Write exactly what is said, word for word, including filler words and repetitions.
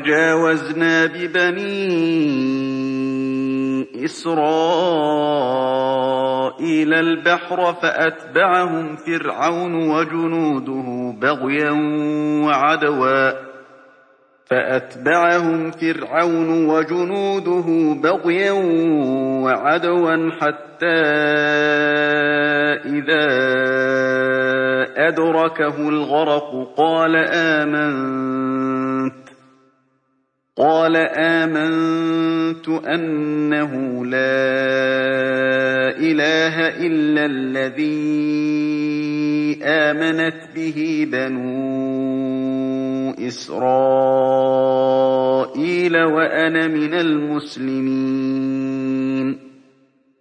وجاوزنا ببني إسرائيل البحر فأتبعهم فرعون وجنوده بغيا وعدوا فأتبعهم فرعون وجنوده بغيا وعدوا حتى إذا أدركه الغرق قال آمنت قال آمنت أنه لا إله إلا الذي آمنت به بنو إسرائيل وأنا من المسلمين